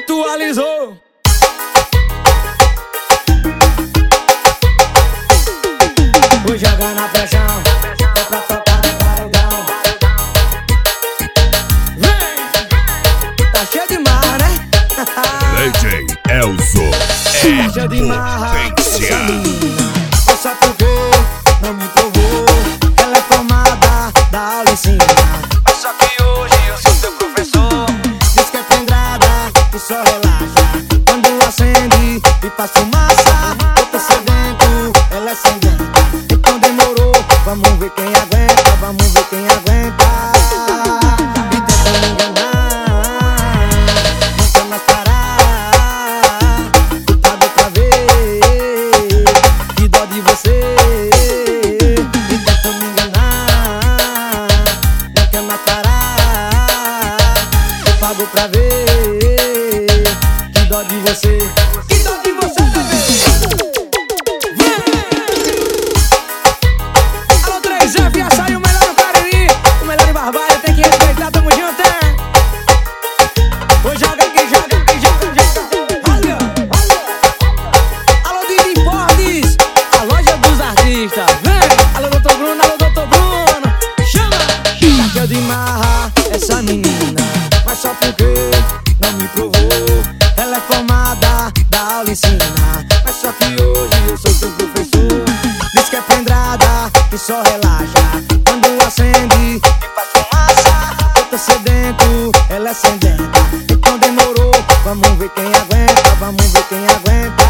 atualizou. Vou jogar na pressão, é pra tocar no paredão. Vem! Tá cheio de marra, né? DJ Elzo Tá cheio de marra, essa menina. É só porque não me provou. Ela é formada da aula ensina. Mas só que hoje eu sou teu professor. Diz que é pedrada e só relaxa quando acende e faz fumaça. Eu tô sedento, ela é sedenta. Então demorou, vamos ver quem aguenta. Vamos ver quem aguenta. E tenta me enganar, não quer mais parar. Culpado outra vez, que dó de você. E tenta me enganar, não quer mais parar. Culpado outra vez, que dó de você. Que dó de você, bebê. Alô 3F, açaí, o melhor do Cariri, o melhor em Barbalha, tem que respeitar, tamo junto, é? Vou jogar aqui, joga aqui, joga. Olha, olha. Alô Didi Fordes, a loja dos artistas, vem. Alô doutor Bruno, chama. Tá cheio de marra, essa menina, mas só porque não me provou. Ela é formada da aula ensina. Mas só que hoje eu sou seu professor. Diz que é pedrada e só relaxa quando acende e faz fumaça. Eu tô sedento, ela é sedenta. Então demorou, vamos ver quem aguenta. Vamos ver quem aguenta.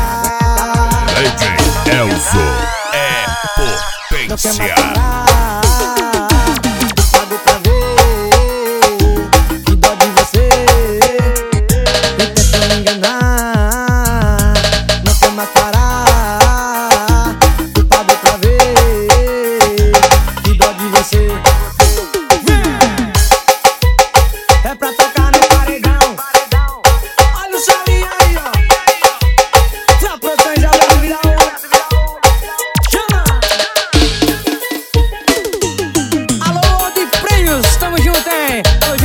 DJ Elzo é Não quer mais potência. parar. Culpado outra vez, que dó de você. E tenta me enganar, não quer mais parar. Culpado outra vez, que dó de você. É pra tocar no paredão. Olha o salinho aí, ó. Só produções já deve virar chama! Alô, de prêmios, tamo junto, hein? Alô,